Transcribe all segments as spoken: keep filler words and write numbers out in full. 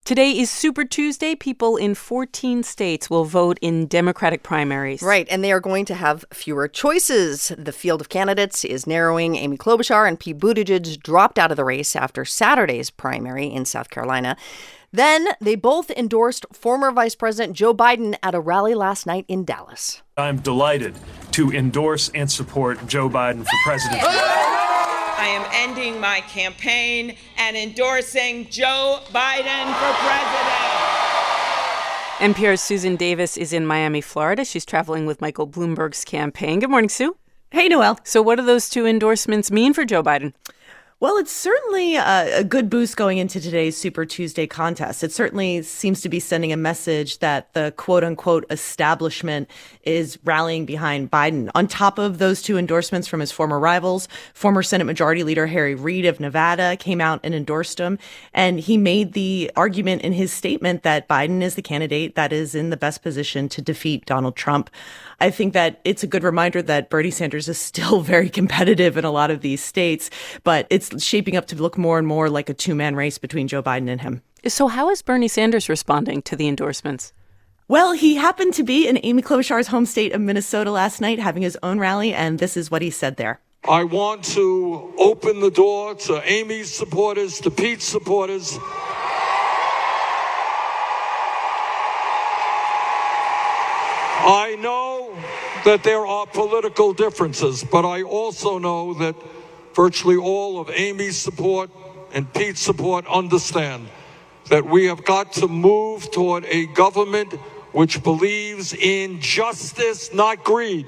Today is Super Tuesday. People in fourteen states will vote in Democratic primaries. Right, and they are going to have fewer choices. The field of candidates is narrowing. Amy Klobuchar and Pete Buttigieg dropped out of the race after Saturday's primary in South Carolina. Then they both endorsed former Vice President Joe Biden at a rally last night in Dallas. I'm delighted to endorse and support Joe Biden for president. I am ending my campaign and endorsing Joe Biden for president. N P R's Susan Davis is in Miami, Florida. She's traveling with Michael Bloomberg's campaign. Good morning, Sue. Hey, Noelle. So what do those two endorsements mean for Joe Biden? Well, it's certainly a, a good boost going into today's Super Tuesday contest. It certainly seems to be sending a message that the quote-unquote establishment is rallying behind Biden. On top of those two endorsements from his former rivals, former Senate Majority Leader Harry Reid of Nevada came out and endorsed him. And he made the argument in his statement that Biden is the candidate that is in the best position to defeat Donald Trump. I think that it's a good reminder that Bernie Sanders is still very competitive in a lot of these states, but it's shaping up to look more and more like a two-man race between Joe Biden and him. So how is Bernie Sanders responding to the endorsements? Well, he happened to be in Amy Klobuchar's home state of Minnesota last night having his own rally, and this is what he said there. I want to open the door to Amy's supporters, to Pete's supporters. I know that there are political differences, but I also know that virtually all of Amy's support and Pete's support understand that we have got to move toward a government which believes in justice, not greed.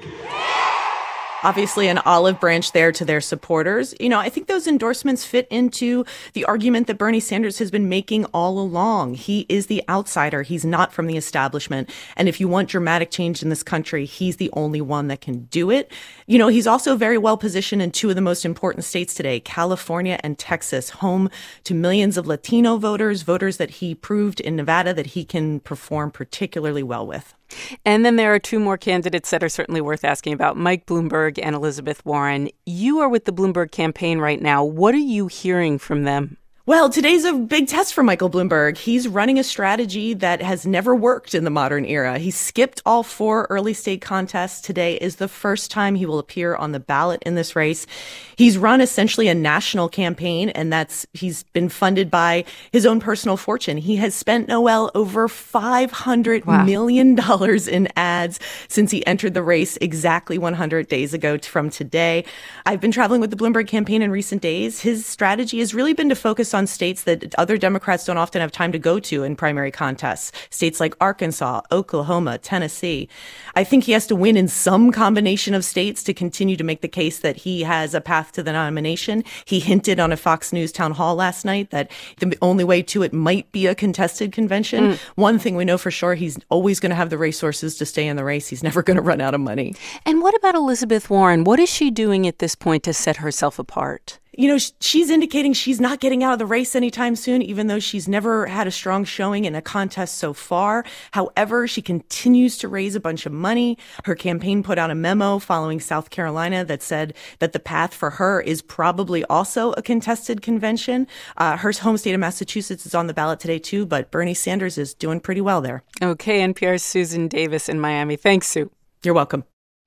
Obviously, an olive branch there to their supporters. You know, I think those endorsements fit into the argument that Bernie Sanders has been making all along. He is the outsider. He's not from the establishment. And if you want dramatic change in this country, he's the only one that can do it. You know, he's also very well positioned in two of the most important states today, California and Texas, home to millions of Latino voters, voters that he proved in Nevada that he can perform particularly well with. And then there are two more candidates that are certainly worth asking about, Mike Bloomberg and Elizabeth Warren. You are with the Bloomberg campaign right now. What are you hearing from them? Well, today's a big test for Michael Bloomberg. He's running a strategy that has never worked in the modern era. He skipped all four early state contests. Today is the first time he will appear on the ballot in this race. He's run essentially a national campaign, and that's he's been funded by his own personal fortune. He has spent, Noelle, over five hundred wow. million dollars in ads since he entered the race exactly one hundred days ago from today. I've been traveling with the Bloomberg campaign in recent days. His strategy has really been to focus on states that other Democrats don't often have time to go to in primary contests. States like Arkansas, Oklahoma, Tennessee. I think he has to win in some combination of states to continue to make the case that he has a path to the nomination. He hinted on a Fox News town hall last night that the only way to it might be a contested convention. Mm. One thing we know for sure, he's always going to have the resources to stay in the race. He's never going to run out of money. And what about Elizabeth Warren? What is she doing at this point to set herself apart? You know, she's indicating she's not getting out of the race anytime soon, even though she's never had a strong showing in a contest so far. However, she continues to raise a bunch of money. Her campaign put out a memo following South Carolina that said that the path for her is probably also a contested convention. Uh, her home state of Massachusetts is on the ballot today, too, but Bernie Sanders is doing pretty well there. Okay, N P R's Susan Davis in Miami. Thanks, Sue. You're welcome.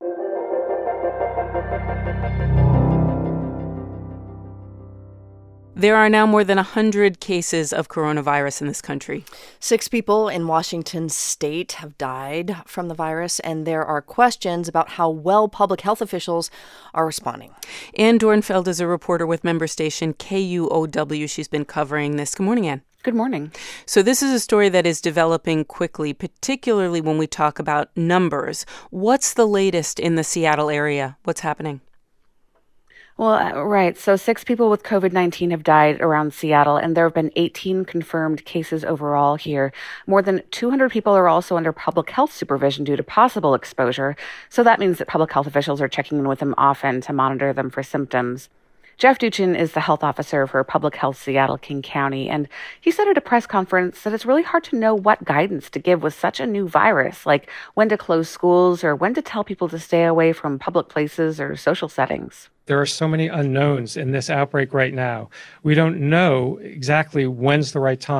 There are now more than one hundred cases of coronavirus in this country. Six people in Washington state have died from the virus, and there are questions about how well public health officials are responding. Ann Dornfeld is a reporter with member station K U O W. She's been covering this. Good morning, Ann. Good morning. So this is a story that is developing quickly, particularly when we talk about numbers. What's the latest in the Seattle area? What's happening? Well, uh, right. So six people with COVID nineteen have died around Seattle, and there have been eighteen confirmed cases overall here. More than two hundred people are also under public health supervision due to possible exposure. So that means that public health officials are checking in with them often to monitor them for symptoms. Jeff Duchin is the health officer for Public Health Seattle King County, and he said at a press conference that it's really hard to know what guidance to give with such a new virus, like when to close schools or when to tell people to stay away from public places or social settings. There are so many unknowns in this outbreak right now. We don't know exactly when's the right time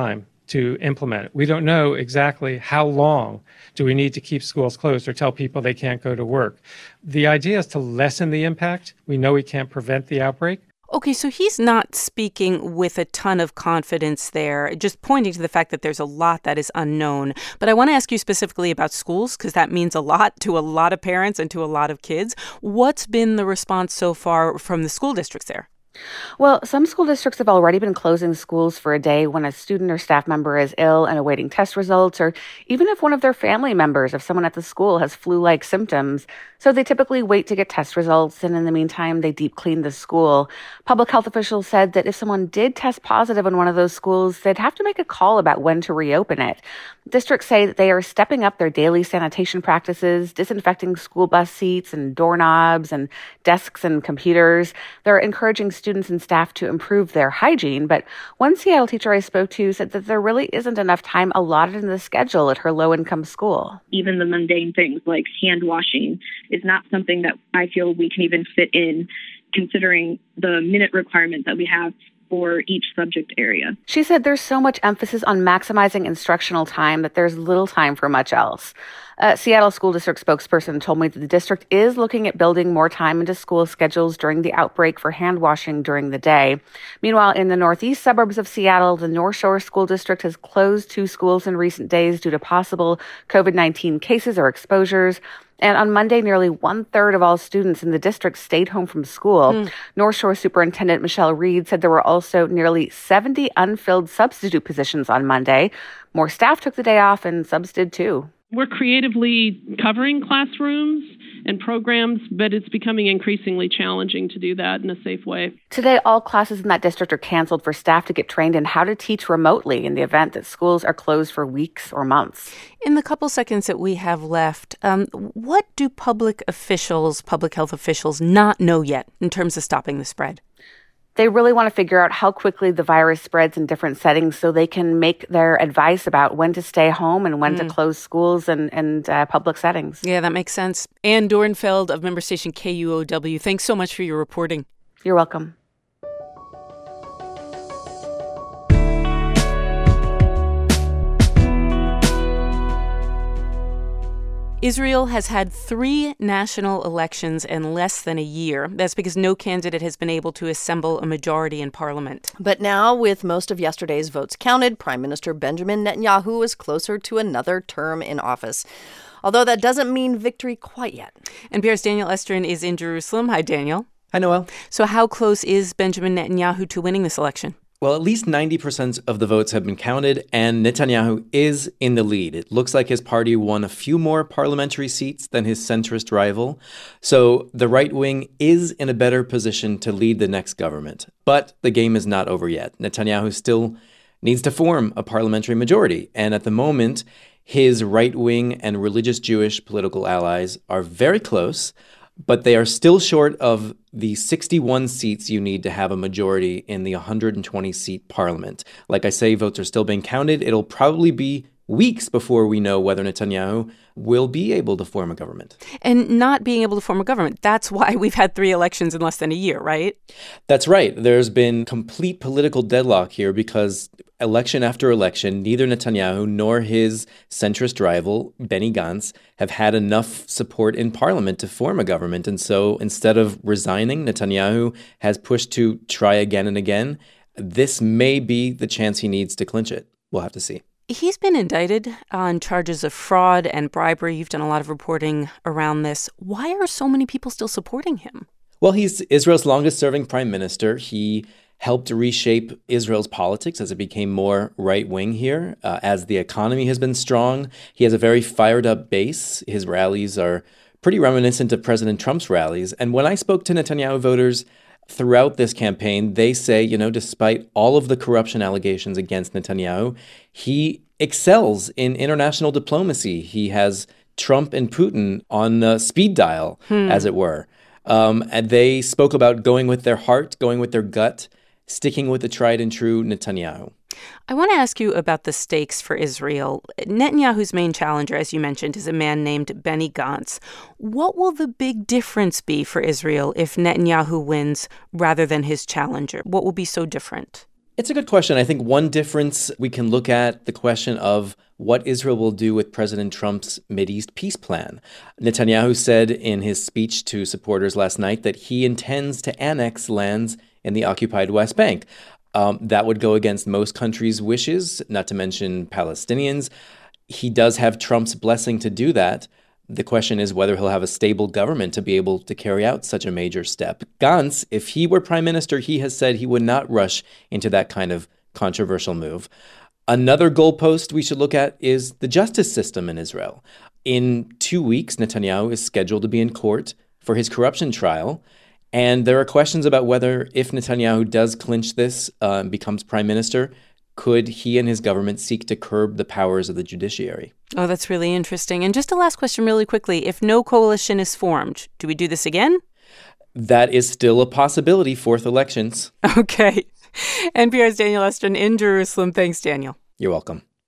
to implement it. We don't know exactly how long do we need to keep schools closed or tell people they can't go to work. The idea is to lessen the impact. We know we can't prevent the outbreak. Okay, so he's not speaking with a ton of confidence there, just pointing to the fact that there's a lot that is unknown. But I want to ask you specifically about schools, because that means a lot to a lot of parents and to a lot of kids. What's been the response so far from the school districts there? Well, some school districts have already been closing schools for a day when a student or staff member is ill and awaiting test results, or even if one of their family members, if someone at the school has flu-like symptoms. So they typically wait to get test results, and in the meantime, they deep clean the school. Public health officials said that if someone did test positive in one of those schools, they'd have to make a call about when to reopen it. Districts say that they are stepping up their daily sanitation practices, disinfecting school bus seats and doorknobs and desks and computers. They're encouraging students and staff to improve their hygiene. But one Seattle teacher I spoke to said that there really isn't enough time allotted in the schedule at her low-income school. Even the mundane things like hand washing is not something that I feel we can even fit in, considering the minute requirement that we have for each subject area. She said there's so much emphasis on maximizing instructional time that there's little time for much else. A Seattle School District spokesperson told me that the district is looking at building more time into school schedules during the outbreak for hand washing during the day. Meanwhile, in the northeast suburbs of Seattle, the North Shore School District has closed two schools in recent days due to possible COVID nineteen cases or exposures. And on Monday, nearly one-third of all students in the district stayed home from school. Mm. North Shore Superintendent Michelle Reed said there were also nearly seventy unfilled substitute positions on Monday. More staff took the day off, and subs did too. We're creatively covering classrooms and programs, but it's becoming increasingly challenging to do that in a safe way. Today, all classes in that district are canceled for staff to get trained in how to teach remotely in the event that schools are closed for weeks or months. In the couple seconds that we have left, um, what do public officials, public health officials, not know yet in terms of stopping the spread? They really want to figure out how quickly the virus spreads in different settings so they can make their advice about when to stay home and when mm. to close schools and, and uh, public settings. Yeah, that makes sense. Ann Dornfeld of member station K U O W, thanks so much for your reporting. You're welcome. Israel has had three national elections in less than a year. That's because no candidate has been able to assemble a majority in parliament. But now, with most of yesterday's votes counted, Prime Minister Benjamin Netanyahu is closer to another term in office. Although that doesn't mean victory quite yet. N P R's Daniel Estrin is in Jerusalem. Hi, Daniel. Hi, Noel. So how close is Benjamin Netanyahu to winning this election? Well, at least ninety percent of the votes have been counted, and Netanyahu is in the lead. It looks like his party won a few more parliamentary seats than his centrist rival. So the right wing is in a better position to lead the next government. But the game is not over yet. Netanyahu still needs to form a parliamentary majority. And at the moment, his right wing and religious Jewish political allies are very close, but they are still short of the sixty-one seats you need to have a majority in the one hundred twenty seat parliament. Like I say, votes are still being counted. It'll probably be weeks before we know whether Netanyahu will be able to form a government. And not being able to form a government, that's why we've had three elections in less than a year, right? That's right. There's been complete political deadlock here because election after election, neither Netanyahu nor his centrist rival, Benny Gantz, have had enough support in parliament to form a government. And so instead of resigning, Netanyahu has pushed to try again and again. This may be the chance he needs to clinch it. We'll have to see. He's been indicted on charges of fraud and bribery. You've done a lot of reporting around this. Why are so many people still supporting him? Well, he's Israel's longest-serving prime minister. He helped reshape Israel's politics as it became more right-wing here. Uh, as the economy has been strong, he has a very fired-up base. His rallies are pretty reminiscent of President Trump's rallies. And when I spoke to Netanyahu voters throughout this campaign, they say, you know, despite all of the corruption allegations against Netanyahu, he excels in international diplomacy. He has Trump and Putin on uh, speed dial, hmm. as it were. Um, and they spoke about going with their heart, going with their gut, sticking with the tried and true Netanyahu. I want to ask you about the stakes for Israel. Netanyahu's main challenger, as you mentioned, is a man named Benny Gantz. What will the big difference be for Israel if Netanyahu wins rather than his challenger? What will be so different? It's a good question. I think one difference, we can look at the question of what Israel will do with President Trump's Mideast peace plan. Netanyahu said in his speech to supporters last night that he intends to annex lands in the occupied West Bank. Um, that would go against most countries' wishes, not to mention Palestinians. He does have Trump's blessing to do that. The question is whether he'll have a stable government to be able to carry out such a major step. Gantz, if he were prime minister, he has said he would not rush into that kind of controversial move. Another goalpost we should look at is the justice system in Israel. In two weeks, Netanyahu is scheduled to be in court for his corruption trial. And there are questions about whether, if Netanyahu does clinch this uh, and becomes prime minister, could he and his government seek to curb the powers of the judiciary? Oh, that's really interesting. And just a last question really quickly. If no coalition is formed, do we do this again? That is still a possibility, fourth elections. Okay. N P R's Daniel Estrin in Jerusalem. Thanks, Daniel. You're welcome.